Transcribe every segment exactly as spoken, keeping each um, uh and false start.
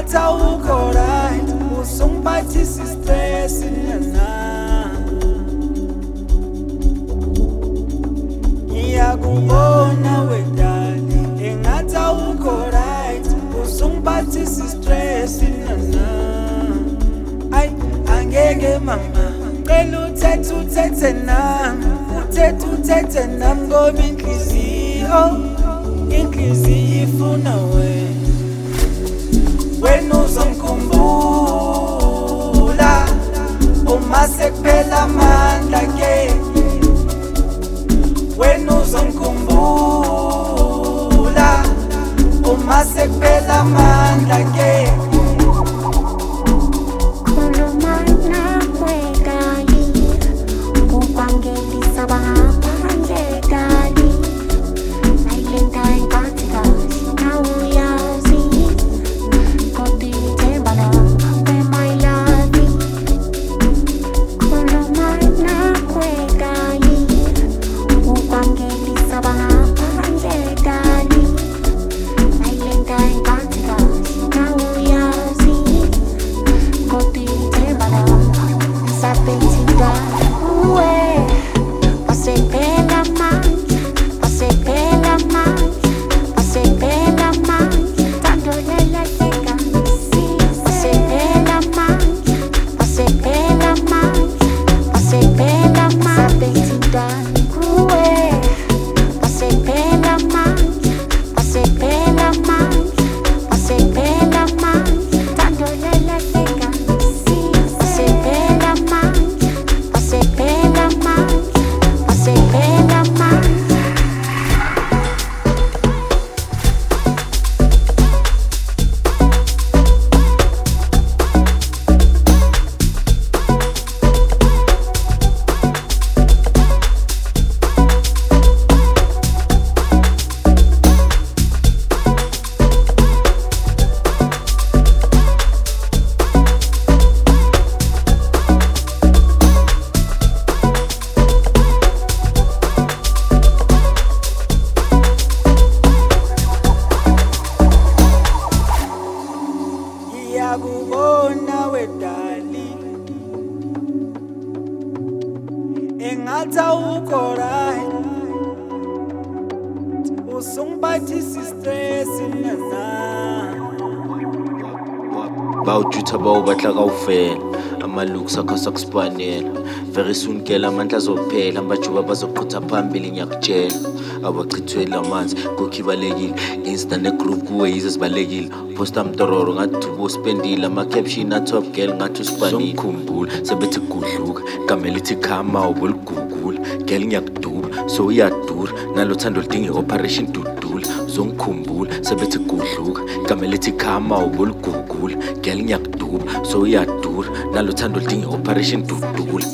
engathi awukho right, usungiphathisa istress nyana. Ngiyakubona wedali, engathi awukho right, usungiphathisa istress nyana. Ay, angeke mama, cela uthethe uthethe nami, uthethe uthethe nami ngoba inhliziyo, inhliziyo ifuna wena. Wena uzongikhumbula uma sekuphela amandla ke. Wena uzongikhumbula uma sekuphela amandla ke. Ngiyakubona wedali, engathi awukho right, usungiphathisa istress nyana. Bawujutha bawubatla kawufela, amalooks akho sakusipanela. Very soon kela amandla azophela, ambajuba bazoqhutha phambili ngiyakutshela. Abachithwele amanzi kokhibalekile, insta negroup kuwe yize sibalekile. Posta mtororo ngathi ubuspendile, ama-caption a-top girl ngathi usipanile. Songikhumbula sebethi gudluka, igama lithi khama ubuligugula. Girl ngiyakuduba so uyadura, nalo thando lidinga i-operation dudula. Uzongikhumbula sebethi gudluka, igama lithi khama ubuligugula. Girl ngiyakuduba so uyadura, nalo thando lidinga i-operation dudula.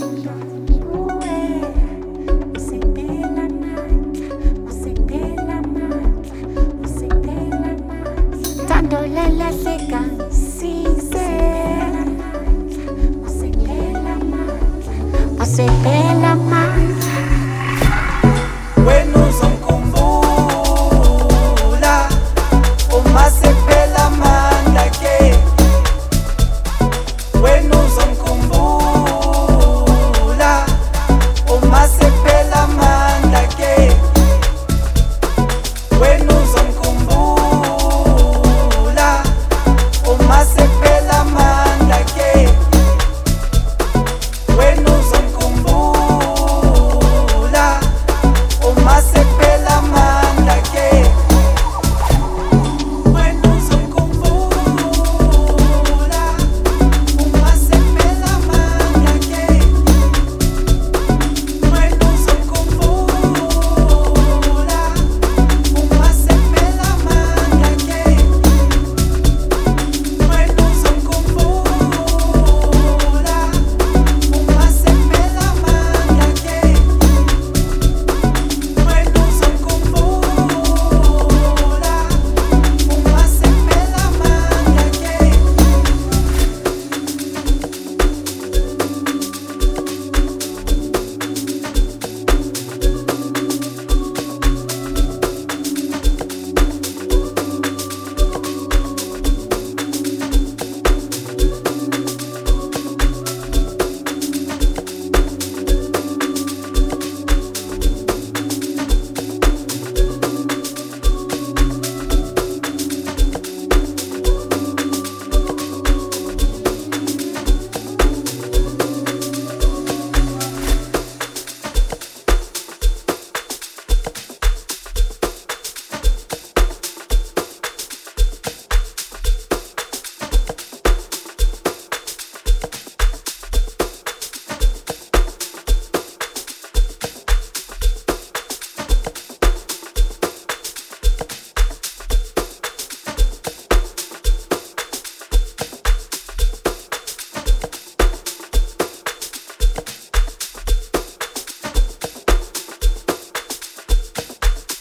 Dolela seca, sí se. Você pela mão, você pela mão.